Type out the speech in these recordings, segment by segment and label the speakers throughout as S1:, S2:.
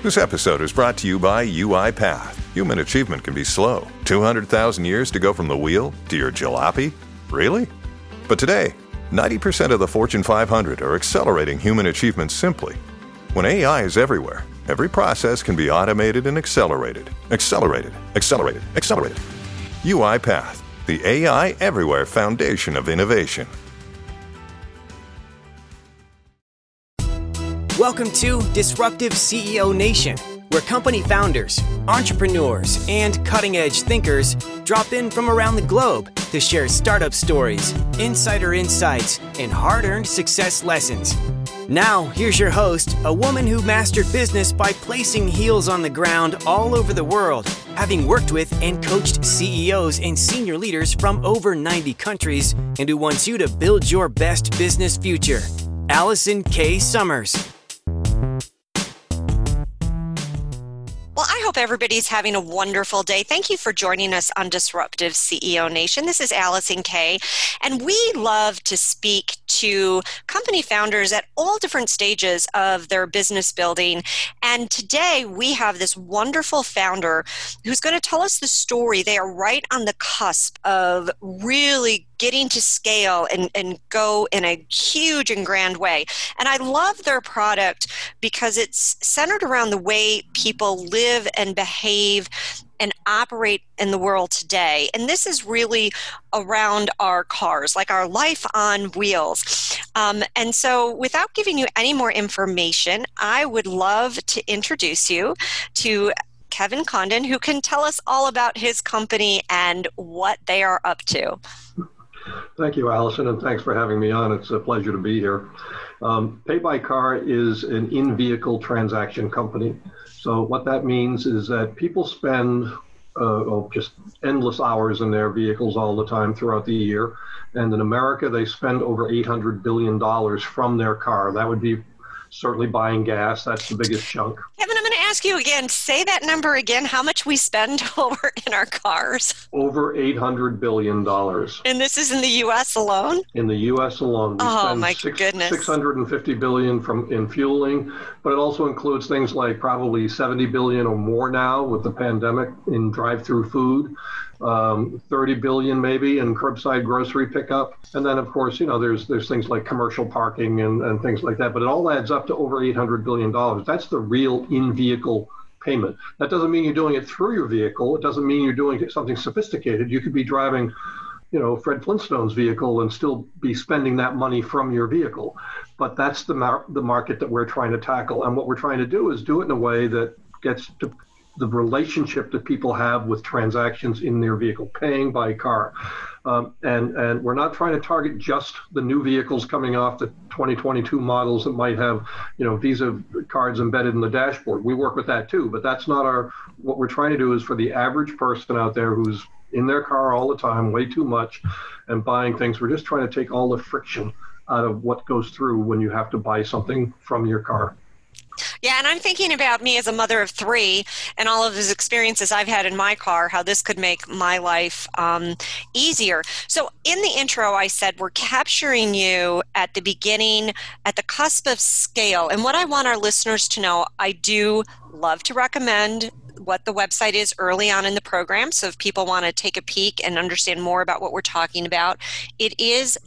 S1: This episode is brought to you by UiPath. Human achievement can be slow. 200,000 years to go from the wheel to your jalopy? Really? But today, 90% of the Fortune 500 are accelerating human achievement simply. When AI is everywhere, every process can be automated and accelerated. Accelerated. UiPath, the AI everywhere foundation of innovation.
S2: Welcome to Disruptive CEO Nation, where company founders, entrepreneurs, and cutting-edge thinkers drop in from around the globe to share startup stories, insider insights, and hard-earned success lessons. Now, here's your host, a woman who mastered business by placing heels on the ground all over the world, having worked with and coached CEOs and senior leaders from over 90 countries, and who wants you to build your best business future, Allison K. Summers.
S3: Well, I hope everybody's having a wonderful day. Thank you for joining us on Disruptive CEO Nation. This is Allison Kay, and we love to speak to company founders at all different stages of their business building. And today we have this wonderful founder who's going to tell us the story. They are right on the cusp of really getting to scale and go in a huge and grand way. And I love their product because it's centered around the way people live and behave and operate in the world today. And this is really around our cars, like our life on wheels. And so without giving you any more information, I would love to introduce you to Kevin Condon, who can tell us all about his company and what they are up to.
S4: Thank you, Allison, and thanks for having me on. It's a pleasure to be here. Pay by Car is an in-vehicle transaction company. So what that means is that people spend just endless hours in their vehicles all the time throughout the year. And in America, they spend over $800 billion from their car. That would be certainly buying gas. That's the biggest chunk.
S3: Kevin, I'm going to ask you again, say that number again, how much we spend over in our cars.
S4: Over $800 billion.
S3: And this is in the U.S. alone?
S4: In the U.S. alone. We spend
S3: goodness.
S4: $650 billion in fueling, but it also includes things like probably $70 billion or more now with the pandemic in drive-through food. $30 billion maybe in curbside grocery pickup. And then, of course, there's things like commercial parking and things like that. But it all adds up to over $800 billion. That's the real in-vehicle payment. That doesn't mean you're doing it through your vehicle. It doesn't mean you're doing something sophisticated. You could be driving, Fred Flintstone's vehicle and still be spending that money from your vehicle. But that's the market that we're trying to tackle. And what we're trying to do is do it in a way that gets to the relationship that people have with transactions in their vehicle, paying by car. And we're not trying to target just the new vehicles coming off the 2022 models that might have, Visa cards embedded in the dashboard. We work with that too, but that's not what we're trying to do is for the average person out there who's in their car all the time, way too much, and buying things. We're just trying to take all the friction out of what goes through when you have to buy something from your car.
S3: Yeah, and I'm thinking about me as a mother of three and all of those experiences I've had in my car, how this could make my life easier. So in the intro, I said we're capturing you at the beginning, at the cusp of scale. And what I want our listeners to know, I do love to recommend what the website is early on in the program. So if people want to take a peek and understand more about what we're talking about, it is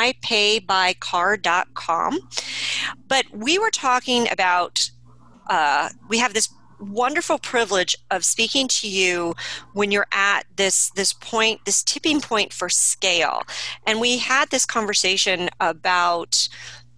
S3: mypaybycar.com. But we were talking about, we have this wonderful privilege of speaking to you when you're at this point, this tipping point for scale. And we had this conversation about,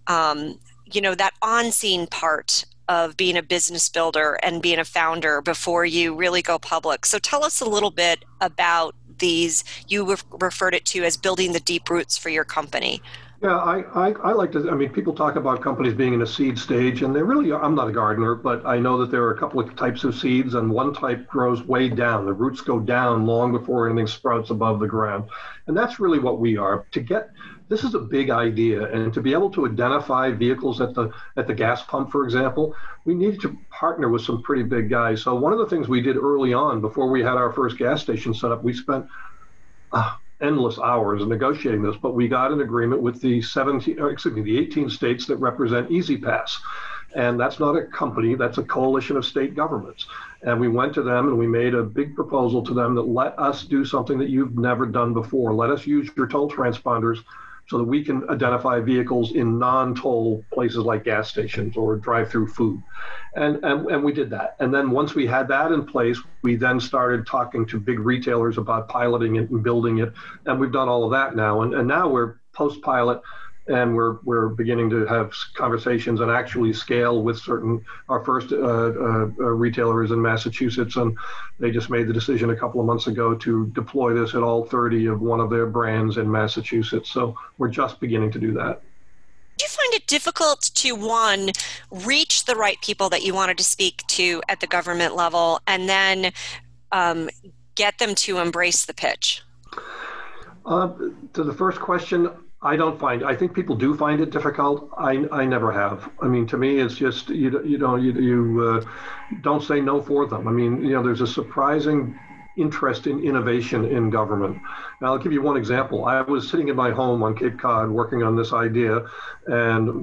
S3: that on-scene part of being a business builder and being a founder before you really go public. So tell us a little bit about these, you referred it to as building the deep roots for your company.
S4: Yeah, I like to, people talk about companies being in a seed stage, and they really are. I'm not a gardener, but I know that there are a couple of types of seeds, and one type grows way down. The roots go down long before anything sprouts above the ground. And that's really what we are. This is a big idea, and to be able to identify vehicles at the gas pump, for example, we needed to partner with some pretty big guys. So one of the things we did early on, before we had our first gas station set up, we spent endless hours negotiating this, but we got an agreement with the 18 states that represent EasyPass. And that's not a company, that's a coalition of state governments. And we went to them and we made a big proposal to them that let us do something that you've never done before. Let us use your toll transponders so that we can identify vehicles in non-toll places like gas stations or drive-through food. And we did that. And then once we had that in place, we then started talking to big retailers about piloting it and building it. And we've done all of that now. And now we're post-pilot, and we're beginning to have conversations and actually scale with our first retailer is in Massachusetts, and they just made the decision a couple of months ago to deploy this at all 30 of one of their brands in Massachusetts. So we're just beginning to do that.
S3: Do you find it difficult to, one, reach the right people that you wanted to speak to at the government level, and then get them to embrace the pitch?
S4: To the first question, I think people do find it difficult. I never have. I mean, to me, it's just, you don't say no for them. I mean, there's a surprising interest in innovation in government. Now, I'll give you one example. I was sitting in my home on Cape Cod working on this idea, and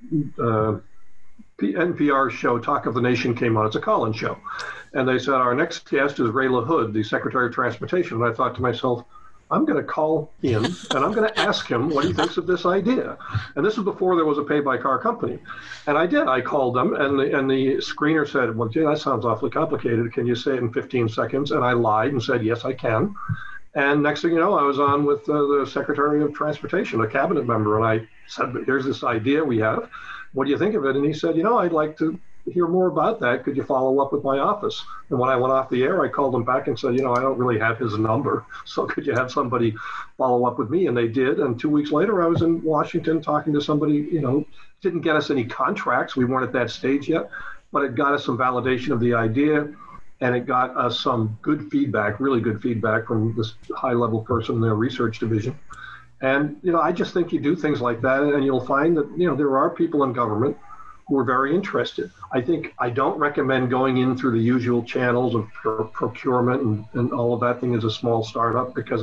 S4: NPR's show, Talk of the Nation, came on. It's a call-in show. And they said, our next guest is Ray LaHood, the Secretary of Transportation. And I thought to myself, I'm going to call in and I'm going to ask him what he thinks of this idea. And this was before there was a pay-by-car company. And I did. I called them, and the screener said, well, gee, that sounds awfully complicated. Can you say it in 15 seconds? And I lied and said, yes, I can. And next thing you know, I was on with the Secretary of Transportation, a cabinet member. And I said, but here's this idea we have. What do you think of it? And he said, I'd like to hear more about that. Could you follow up with my office? And when I went off the air, I called him back and said, I don't really have his number. So could you have somebody follow up with me? And they did. And 2 weeks later, I was in Washington talking to somebody, didn't get us any contracts. We weren't at that stage yet, but it got us some validation of the idea. And it got us some good feedback, really good feedback from this high-level person in their research division. And, I just think you do things like that, and you'll find that, there are people in government who are very interested. I don't recommend going in through the usual channels of procurement and all of that thing as a small startup, because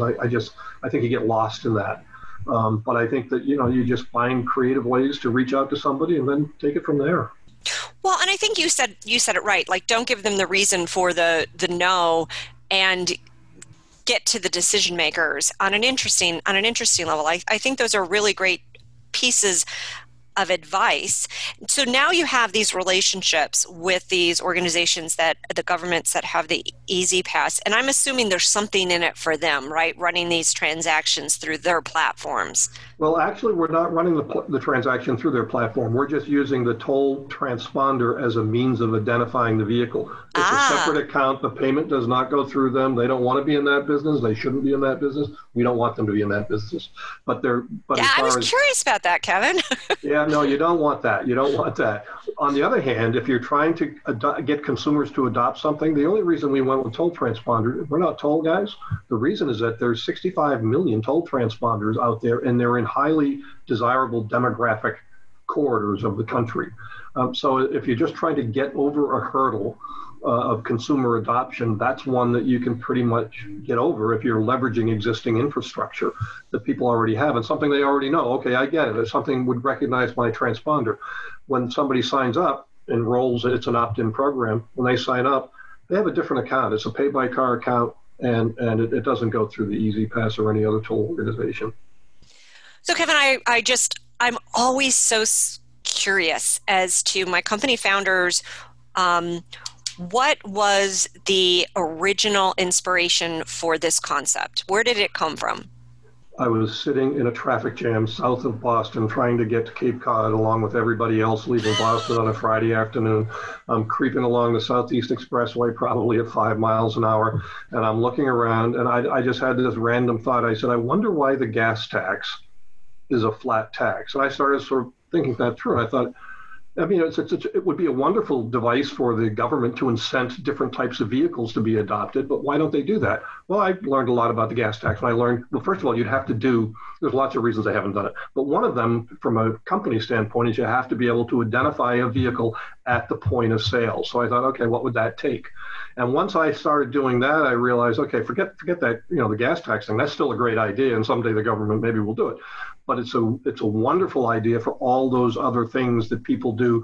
S4: I think you get lost in that. But I think that, you just find creative ways to reach out to somebody and then take it from there.
S3: Well, and I think you said it right. Like, don't give them the reason for the no, and get to the decision makers on an interesting level. I think those are really great pieces of advice. So now you have these relationships with these organizations, that the governments that have the Easy Pass, and I'm assuming there's something in it for them, right? Running these transactions through their platforms.
S4: Well, actually, we're not running the transaction through their platform. We're just using the toll transponder as a means of identifying the vehicle. It's a separate account. The payment does not go through them. They don't want to be in that business. They shouldn't be in that business. We don't want them to be in that business. But
S3: I was curious about that, Kevin.
S4: Yeah, no, you don't want that. You don't want that. On the other hand, if you're trying to get consumers to adopt something, the only reason we went with toll transponders, we're not toll guys. The reason is that there's 65 million toll transponders out there, and they're in highly desirable demographic corridors of the country. So if you're just trying to get over a hurdle of consumer adoption, that's one that you can pretty much get over if you're leveraging existing infrastructure that people already have and something they already know. Okay, I get it. If something would recognize my transponder. When somebody signs up, enrolls, it's an opt-in program. When they sign up, they have a different account. It's a pay-by-car account, and it doesn't go through the Easy Pass or any other toll organization.
S3: So, Kevin, I'm always so curious as to my company founders. What was the original inspiration for this concept? Where did it come from?
S4: I was sitting in a traffic jam south of Boston trying to get to Cape Cod along with everybody else leaving Boston on a Friday afternoon. I'm creeping along the Southeast Expressway probably at 5 miles an hour, and I'm looking around, and I just had this random thought. I said, I wonder why the gas tax is a flat tax. And I started sort of thinking that through, and I thought, it would be a wonderful device for the government to incent different types of vehicles to be adopted, but why don't they do that? Well, I learned a lot about the gas tax, and I learned, well, first of all, there's lots of reasons they haven't done it, but one of them, from a company standpoint, is you have to be able to identify a vehicle at the point of sale. So I thought, okay, what would that take? And once I started doing that, I realized, okay, forget that, the gas tax thing, that's still a great idea, and someday the government maybe will do it. But it's a wonderful idea for all those other things that people do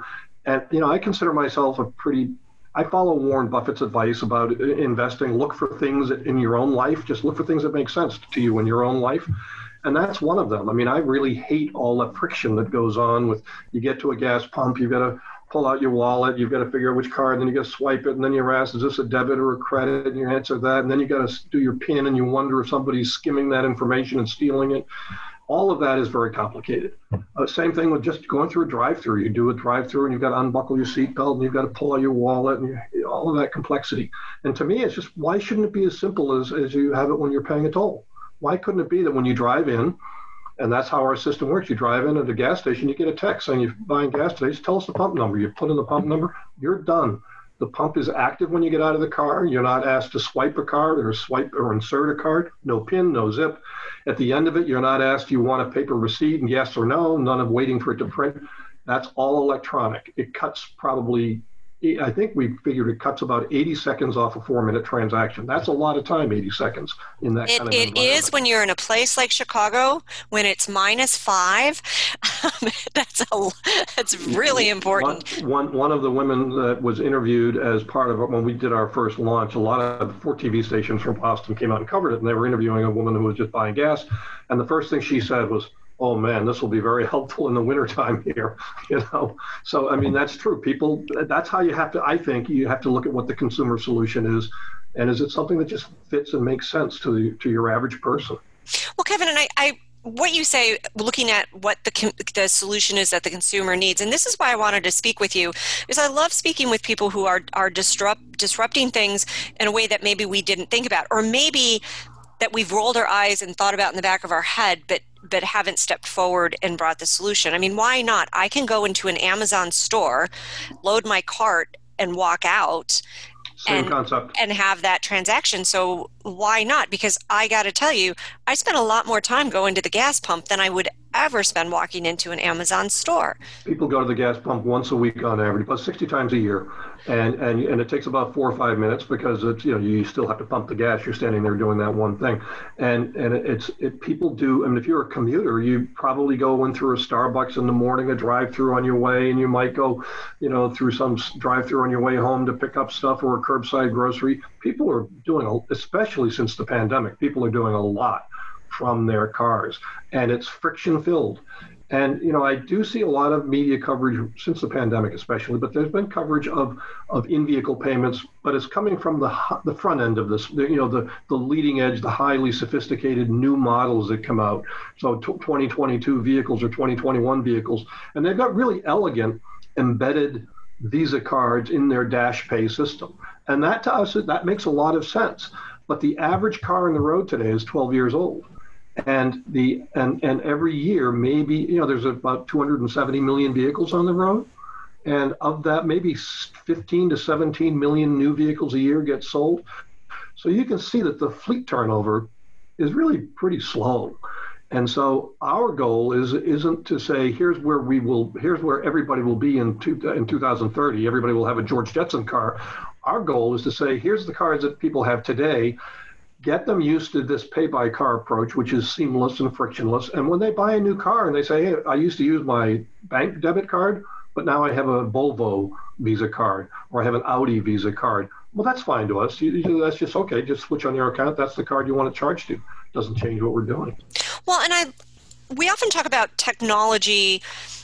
S4: And, I consider myself I follow Warren Buffett's advice about investing. Look for things in your own life. Just look for things that make sense to you in your own life. And that's one of them. I mean, I really hate all the friction that goes on with, you get to a gas pump, you've got to pull out your wallet, you've got to figure out which card, then you got to swipe it, and then you're asked, is this a debit or a credit? And you answer that, and then you got to do your PIN, and you wonder if somebody's skimming that information and stealing it. All of that is very complicated. Same thing with just going through a drive-through. You do a drive-through, and you've got to unbuckle your seatbelt, and you've got to pull out your wallet, and all of that complexity. And to me, it's just, why shouldn't it be as simple as you have it when you're paying a toll? Why couldn't it be that when you drive in, and that's how our system works, you drive in at a gas station, you get a text saying you're buying gas today, just tell us the pump number. You put in the pump number, you're done. The pump is active when you get out of the car. You're not asked to swipe a card or insert a card. No PIN, no zip. At the end of it, you're not asked, do you want a paper receipt, and yes or no, none of waiting for it to print. That's all electronic. It cuts probably, I think we figured it cuts about 80 seconds off a 4-minute transaction. That's a lot of time, 80 seconds in that kind of environment.
S3: It is when you're in a place like Chicago, when it's -5. That's really important.
S4: One of the women that was interviewed as part of it when we did our first launch, a lot of 4 TV stations from Boston came out and covered it, and they were interviewing a woman who was just buying gas. And the first thing she said was, oh man, this will be very helpful in the wintertime here, So, I mean, that's true. People, that's how I think you have to look at what the consumer solution is. And is it something that just fits and makes sense to your average person?
S3: Well, Kevin, and what you say, looking at what the solution is that the consumer needs, and this is why I wanted to speak with you, is I love speaking with people who are disrupting things in a way that maybe we didn't think about, or maybe that we've rolled our eyes and thought about in the back of our head, but haven't stepped forward and brought the solution. I mean, why not? I can go into an Amazon store, load my cart, and walk out.
S4: Same concept.
S3: And have that transaction. So why not? Because I got to tell you, I spend a lot more time going to the gas pump than I would ever spend walking into an Amazon store.
S4: People go to the gas pump once a week on average, about 60 times a year. And it takes about 4 or 5 minutes because it's, you still have to pump the gas. You're standing there doing that one thing. And people do, I mean, if you're a commuter, you probably go in through a Starbucks in the morning, a drive-through on your way, and you might go, through some drive-through on your way home to pick up stuff or a curbside grocery. People are doing, especially since the pandemic, people are doing a lot from their cars, and it's friction filled. And, I do see a lot of media coverage since the pandemic, especially, but there's been coverage of in-vehicle payments, but it's coming from the front end of this, the leading edge, the highly sophisticated new models that come out. So 2022 vehicles or 2021 vehicles, and they've got really elegant embedded Visa cards in their Dash Pay system. And that to us, that makes a lot of sense. But the average car on the road today is 12 years old. And every year, maybe, there's about 270 million vehicles on the road. And of that, maybe 15 to 17 million new vehicles a year get sold. So you can see that the fleet turnover is really pretty slow. And so our goal isn't to say, here's where everybody will be in 2030. Everybody will have a George Jetson car. Our goal is to say, here's the cars that people have today. Get them used to this pay-by-car approach, which is seamless and frictionless. And when they buy a new car and they say, hey, I used to use my bank debit card, but now I have a Volvo Visa card, or I have an Audi Visa card. Well, that's fine to us. That's just okay. Just switch on your account. That's the card you want to charge to. Doesn't change what we're doing.
S3: Well, and we often talk about technology.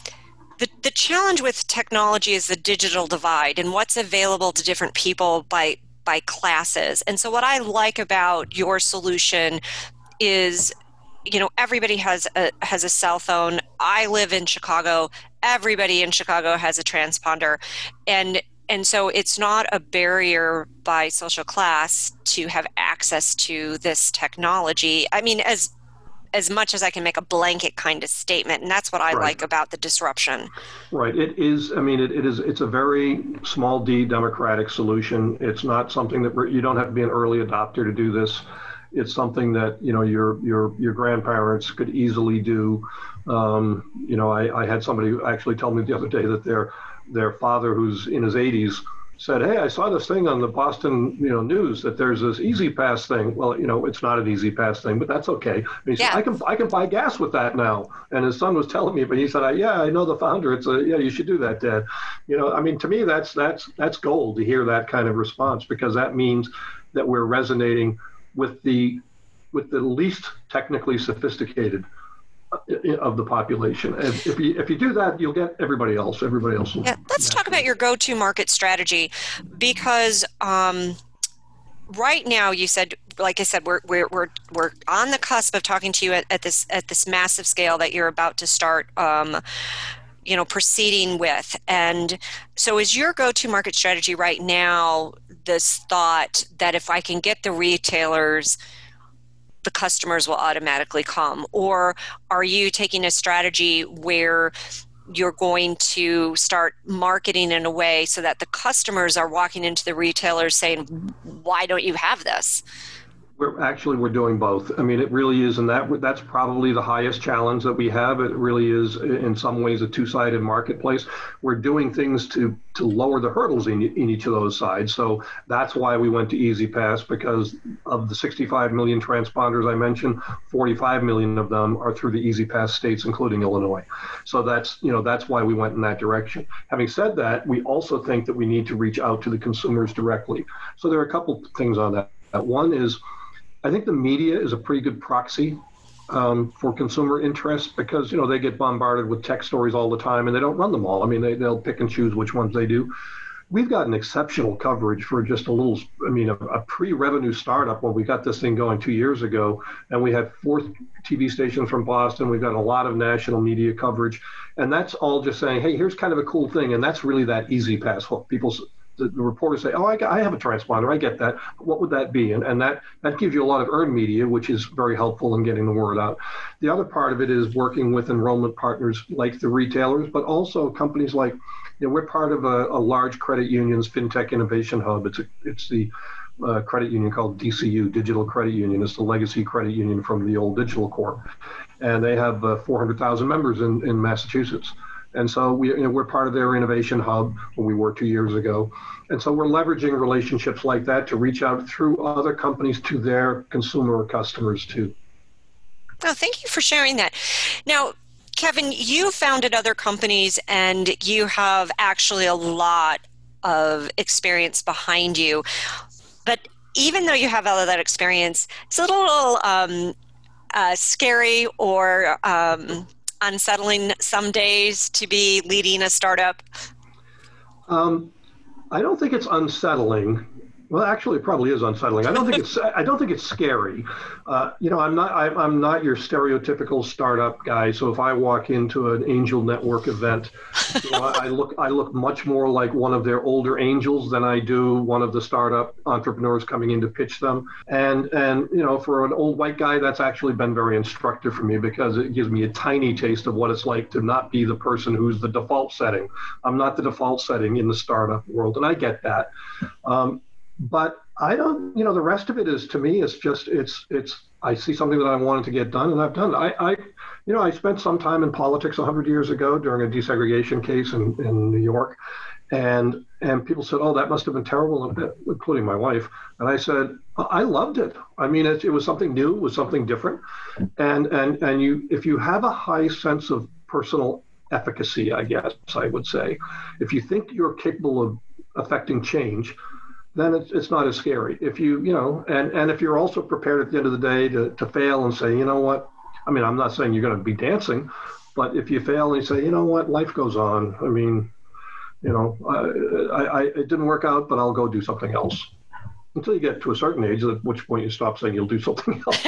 S3: The challenge with technology is the digital divide and what's available to different people by classes. And so what I like about your solution is, everybody has a cell phone. I live in Chicago. Everybody in Chicago has a transponder. And so it's not a barrier by social class to have access to this technology. I mean, as much as I can make a blanket kind of statement, and that's what I like about the disruption.
S4: Right. It is. I mean, it's a very small d democratic solution. It's not something that you don't have to be an early adopter to do this. It's something that your grandparents could easily do. I had somebody actually tell me the other day that their father, who's in his 80s, said, "Hey, I saw this thing on the Boston, news that there's this Easy Pass thing." Well, it's not an Easy Pass thing, but that's okay. And he said,
S3: Yeah.
S4: I can buy gas with that now. And his son was telling me, but he said, "Yeah, I know the founder. You should do that, Dad." To me, that's gold to hear that kind of response, because that means that we're resonating with the least technically sophisticated of the population. If you do that, you'll get everybody else. Everybody else will.
S3: Yeah, let's talk about your go-to market strategy, because right now you said, like I said, we're on the cusp of talking to you at this massive scale that you're about to start proceeding with. And so is your go-to market strategy right now this thought that if I can get the retailers, the customers will automatically come? Or are you taking a strategy where you're going to start marketing in a way so that the customers are walking into the retailers saying, "Why don't you have this?"
S4: We're doing both. I mean, it really is, and that's probably the highest challenge that we have. It really is, in some ways, a two-sided marketplace. We're doing things to lower the hurdles in each of those sides. So that's why we went to Easy Pass, because of the 65 million transponders I mentioned, 45 million of them are through the Easy Pass states, including Illinois. So that's why we went in that direction. Having said that, we also think that we need to reach out to the consumers directly. So there are a couple things on that. One is, I think the media is a pretty good proxy for consumer interest, because they get bombarded with tech stories all the time, and they don't run them all. I mean, they'll pick and choose which ones they do. We've gotten exceptional coverage for just a pre-revenue startup when we got this thing going 2 years ago, and we had 4 TV stations from Boston. We've got a lot of national media coverage, and that's all just saying, "Hey, here's kind of a cool thing," and that's really that Easy Pass hook. The reporters say, "Oh, I have a transponder. I get that. What would that be?" And that gives you a lot of earned media, which is very helpful in getting the word out. The other part of it is working with enrollment partners like the retailers, but also companies like, we're part of a large credit union's FinTech Innovation Hub. It's the credit union called DCU, Digital Credit Union. It's the legacy credit union from the old Digital Corp. And they have 400,000 members in Massachusetts. And so we're part of their innovation hub, when we were 2 years ago. And so we're leveraging relationships like that to reach out through other companies to their consumer customers too.
S3: Oh, thank you for sharing that. Now, Kevin, you founded other companies, and you have actually a lot of experience behind you. But even though you have all of that experience, it's a little scary or unsettling some days to be leading a startup?
S4: I don't think it's unsettling. Well, actually, it probably is unsettling. I don't think it's scary. I'm not your stereotypical startup guy. So if I walk into an angel network event, I look much more like one of their older angels than I do one of the startup entrepreneurs coming in to pitch them. And for an old white guy, that's actually been very instructive for me, because it gives me a tiny taste of what it's like to not be the person who's the default setting. I'm not the default setting in the startup world, and I get that. But I don't, the rest of it is, to me, I see something that I wanted to get done, and I've done it. I spent some time in politics 100 years ago during a desegregation case in New York, and people said, "Oh, that must have been terrible," including my wife. And I said, "I loved it. I mean, it was something new, it was something different, and if you have a high sense of personal efficacy, I guess I would say, if you think you're capable of affecting change, then it's not as scary. If and if you're also prepared at the end of the day to fail and say, you know what, I mean, I'm not saying you're going to be dancing, but if you fail and you say, you know what, life goes on. I mean, it didn't work out, but I'll go do something else. Until you get to a certain age, at which point you stop saying you'll do something else.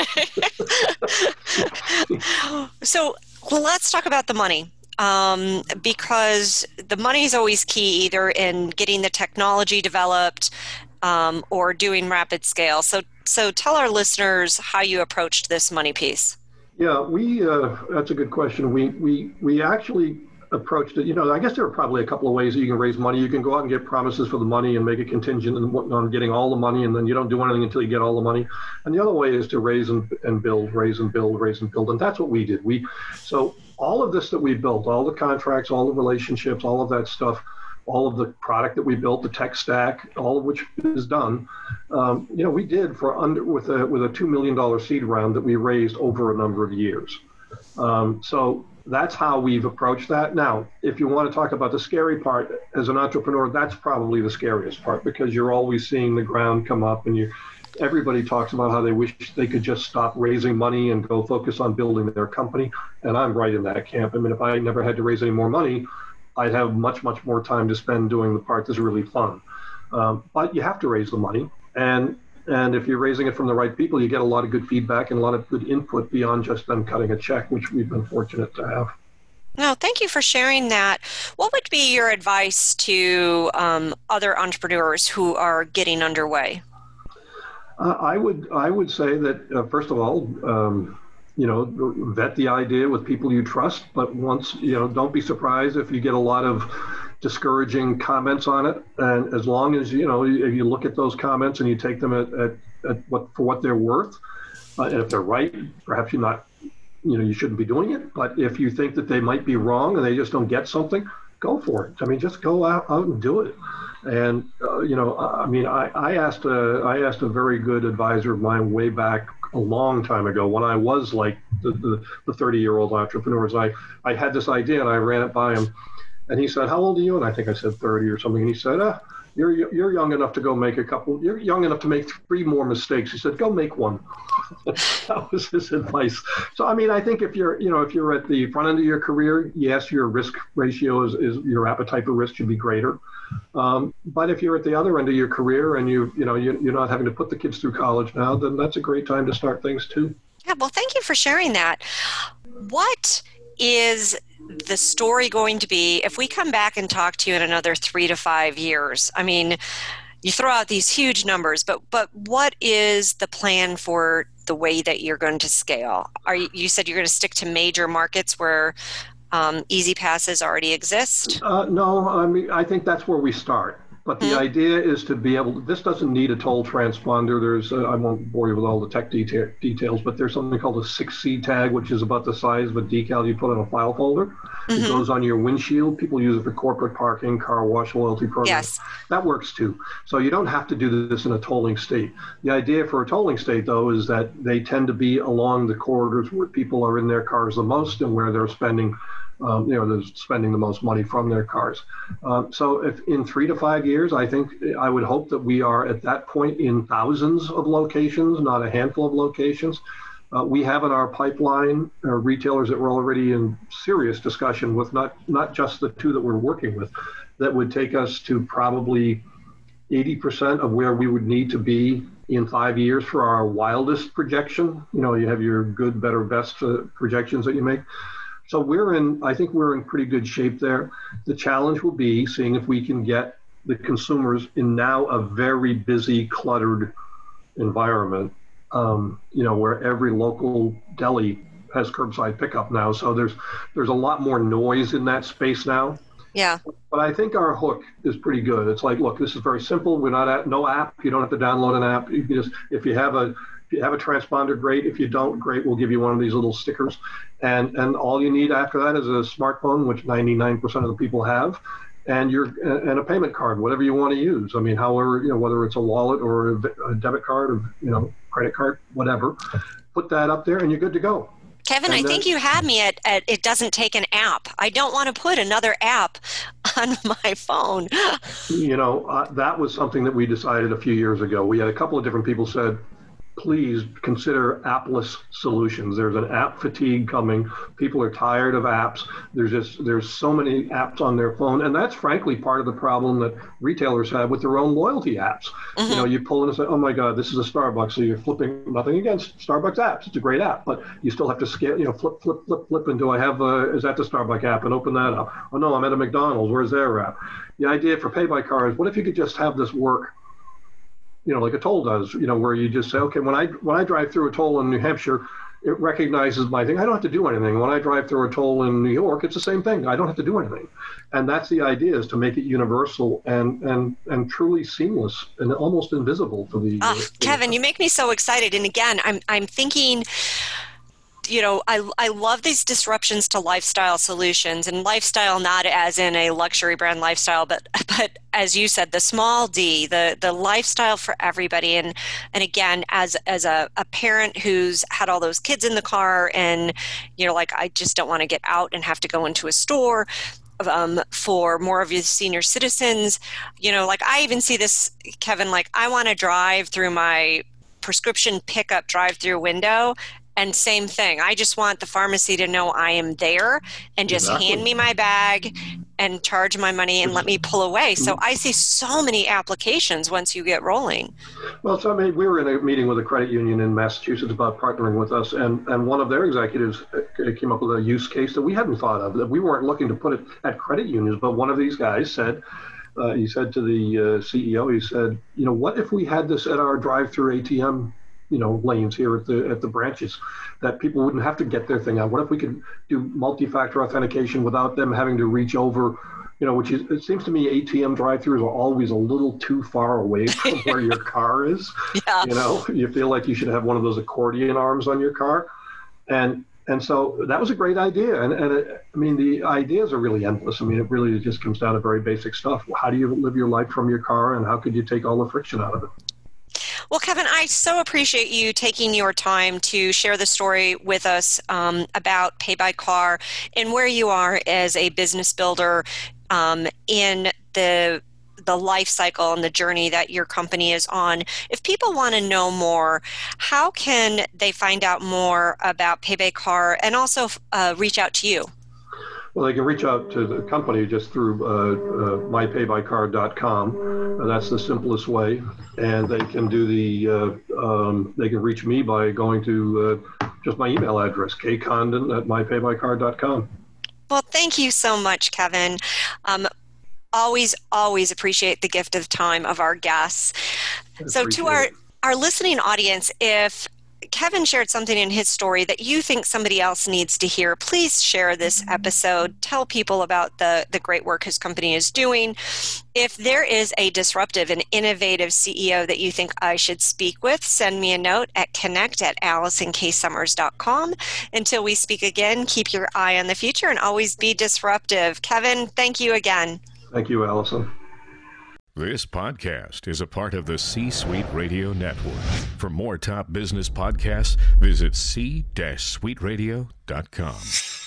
S3: So let's talk about the money. Because the money is always key, either in getting the technology developed or doing rapid scale. So tell our listeners how you approached this money piece.
S4: Yeah, that's a good question. We actually approached it. I guess there are probably a couple of ways that you can raise money. You can go out and get promises for the money and make it contingent on getting all the money, and then you don't do anything until you get all the money. And the other way is to raise and build, and that's what we did. So all of this that we built, all the contracts, all the relationships, all of that stuff, all of the product that we built, the tech stack, all of which is done. We did with a $2 million seed round that we raised over a number of years. So that's how we've approached that. Now, if you want to talk about the scary part as an entrepreneur, that's probably the scariest part, because you're always seeing the ground come up, and everybody talks about how they wish they could just stop raising money and go focus on building their company. And I'm right in that camp. I mean, if I never had to raise any more money, I'd have much, much more time to spend doing the part that's really fun. But you have to raise the money. And if you're raising it from the right people, you get a lot of good feedback and a lot of good input beyond just them cutting a check, which we've been fortunate to have.
S3: No, thank you for sharing that. What would be your advice to other entrepreneurs who are getting underway?
S4: I would say that, first of all, vet the idea with people you trust, but once, don't be surprised if you get a lot of discouraging comments on it. And as long as, if you look at those comments and you take them at what they're worth, and if they're right, perhaps you shouldn't be doing it. But if you think that they might be wrong and they just don't get something, go for it. I mean, just go out and do it. And, I asked a very good advisor of mine way back a long time ago when I was like the 30-year-old entrepreneurs. I had this idea and I ran it by him, and he said, "How old are you?" And I think I said 30 or something. And he said, You're young enough to go make you're young enough to make 3 more mistakes." He said, "Go make one." That was his advice. So, I think if you're at the front end of your career, yes, your risk ratio is your appetite for risk should be greater. But if you're at the other end of your career and you're not having to put the kids through college now, then that's a great time to start things too.
S3: Yeah, well, thank you for sharing that. What is the story going to be if we come back and talk to you in another 3 to 5 years? I mean, you throw out these huge numbers, but what is the plan for the way that you're going to scale? You said you're going to stick to major markets where easy passes already exist?
S4: No, I think that's where we start. But the idea is to be able to, this doesn't need a toll transponder. There's, I won't bore you with all the tech details, but there's something called a 6C tag, which is about the size of a decal you put on a file folder. It goes on your windshield. People use it for corporate parking, car wash, loyalty programs.
S3: Yes.
S4: That works too. So you don't have to do this in a tolling state. The idea for a tolling state, though, is that they tend to be along the corridors where people are in their cars the most and where they're spending they're spending the most money from their cars. So if in 3 to 5 years, I would hope that we are at that point in thousands of locations, not a handful of locations. We have in our pipeline retailers that we're already in serious discussion with, not just the 2 that we're working with, that would take us to probably 80% of where we would need to be in 5 years for our wildest projection. You have your good, better, best projections that you make. So I think we're in pretty good shape there. The challenge will be seeing if we can get the consumers in now a very busy, cluttered environment, where every local deli has curbside pickup now. So there's a lot more noise in that space now.
S3: Yeah.
S4: But I think our hook is pretty good. It's like, look, this is very simple. We're not no app. You don't have to download an app. You can just, if you have a transponder, great. If you don't, great. We'll give you one of these little stickers. And all you need after that is a smartphone, which 99% of the people have, and a payment card, whatever you want to use. I mean, however, whether it's a wallet or a debit card or, credit card, whatever, put that up there and you're good to go.
S3: Kevin, I think you had me at it doesn't take an app. I don't want to put another app on my phone.
S4: That was something that we decided a few years ago. We had a couple of different people said, please consider appless solutions. There's an app fatigue coming. People are tired of apps. There's so many apps on their phone. And that's frankly part of the problem that retailers have with their own loyalty apps. You pull in and say, oh my God, this is a Starbucks. So you're flipping, nothing against Starbucks apps. It's a great app, but you still have to scale, flip. And do I have, is that the Starbucks app? And open that up. Oh no, I'm at a McDonald's. Where's their app? The idea for pay by car is, what if you could just have this work like a toll does, where you just say, okay, when I drive through a toll in New Hampshire, it recognizes my thing. I don't have to do anything. When I drive through a toll in New York, it's the same thing. I don't have to do anything. And that's the idea, is to make it universal and truly seamless and almost invisible for the.
S3: Kevin, you make me so excited. And again, I'm thinking, I love these disruptions to lifestyle solutions, and lifestyle not as in a luxury brand lifestyle, but as you said, the small D, the lifestyle for everybody. And again, as a parent who's had all those kids in the car, and I just don't want to get out and have to go into a store. For more of your senior citizens, I even see this, Kevin, I want to drive through my prescription pickup drive-through window, and same thing. I just want the pharmacy to know I am there and just hand me my bag and charge my money and let me pull away. So I see so many applications once you get rolling.
S4: Well, so we were in a meeting with a credit union in Massachusetts about partnering with us, and one of their executives came up with a use case that we hadn't thought of, that we weren't looking to put it at credit unions, but one of these guys said, he said to the CEO, he said, what if we had this at our drive-through ATM lanes here at the branches, that people wouldn't have to get their thing out? What if we could do multi-factor authentication without them having to reach over, which is, it seems to me ATM drive-throughs are always a little too far away from where your car is. Yeah. You feel like you should have one of those accordion arms on your car. And so that was a great idea. And the ideas are really endless. It really just comes down to very basic stuff. How do you live your life from your car, and how could you take all the friction out of it?
S3: Well, Kevin, I so appreciate you taking your time to share the story with us about Pay by Car and where you are as a business builder in the life cycle and the journey that your company is on. If people want to know more, how can they find out more about Pay by Car and also reach out to you?
S4: Well, they can reach out to the company just through mypaybycar.com. That's the simplest way. And they can do they can reach me by going to just my email address, kcondon@mypaybycar.com.
S3: Well, thank you so much, Kevin. Always appreciate the gift of time of our guests. So to our listening audience, if Kevin shared something in his story that you think somebody else needs to hear, please share this episode. Tell people about the great work his company is doing. If there is a disruptive and innovative CEO that you think I should speak with, send me a note at connect@AllisonKSummers.com. Until we speak again, keep your eye on the future and always be disruptive. Kevin, thank you again.
S4: Thank you, Allison.
S5: This podcast is a part of the C-Suite Radio Network. For more top business podcasts, visit c-suiteradio.com.